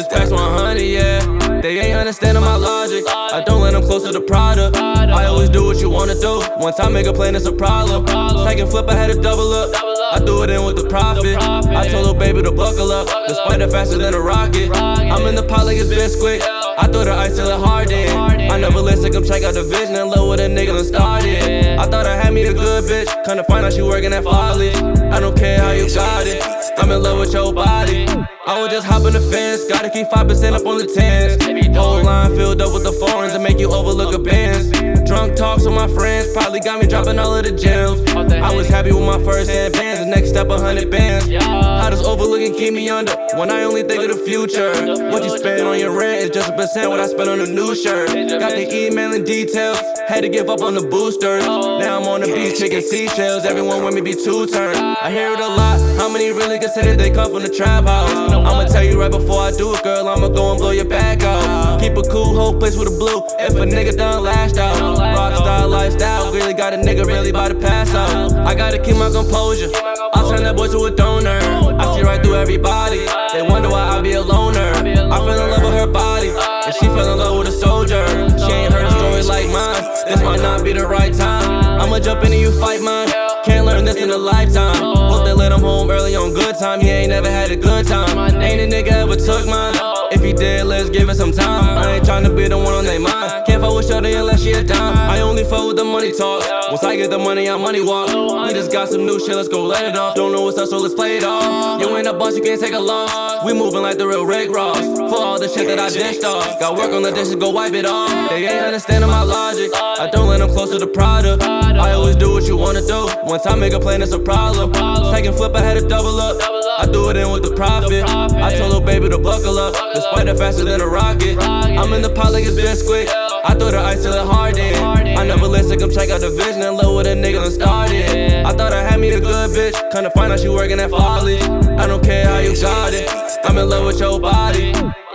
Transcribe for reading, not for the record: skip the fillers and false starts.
past 100, yeah. They ain't understanding my logic. I don't let them close to the product. I always do what you wanna do. Once I make a plan, it's a problem. Second flip, I had to double up. I threw it in with the profit. I told little baby to buckle up. The spider faster than a rocket. I'm in the pot like it's Bisquick. I throw the ice till it hardened. I never listen, come check out the vision and love with a nigga done started. I thought I had me a good bitch. Kinda find out she working at Folly. I don't care how you got it. I'm in love with your body. I would just hop in the fence. Gotta keep 5% up on the 10s. Whole line filled up with the foreigns to make you overlook a Benz. Drunk talks with my friends probably got me dropping all of the gems. I was happy with my first headbands. The next step 100 bands. How does overlooking keep me under when I only think of the future? What you spend on your rent is just a percent what I spend on a new shirt. Got the emailing details. Had to give up on the boosters. Now I'm on the beach taking seashells. Everyone with me be two-turned. I hear it a lot. How many really consider they come from the trap house? I'ma tell you right before I do it, girl. I'ma go and blow your back out. Keep a cool whole place with a blue. If a nigga done lashed out. Rockstar lifestyle. Really got a nigga really about to pass out. I gotta keep my composure. I'll turn that boy to a donor. I see right through everybody. They wonder why I be a loner. I fell in love with her body, and she fell in love with a soldier. She ain't heard a story like mine. This might not be the right time. I'ma jump in and you fight mine. Can't learn this in a lifetime. Hope they let him home early on good time. He ain't never had a good time. Ain't a nigga ever took mine. If he did, let's give it some time. I ain't tryna be the one on their mind. Can't fuck with shorty unless she a dime. I only fuck with the money talk. Once I get the money, I money walk. We just got some new shit, let's go let it off. Don't know what's up, so let's play it off. You ain't a boss, you can't take a loss. We moving like the real Rick Ross. For all the shit that I dished off. Got work on the dishes, go wipe it off. They ain't understanding my logic. I don't let them close to the product. I always do what you wanna do. Once I make a plan, it's a problem. Second flip, I had to double up. I threw it in with the profit. I told little baby to buckle up. The spider faster than a rocket. I'm in the pot like it's Bisquick. I throw the ice till it hardened. I never listen, come check out the vision and love with a nigga done started. I thought I had me a good bitch. Kinda find out she working at Folly. I don't care how you got it. I'm in love with your body.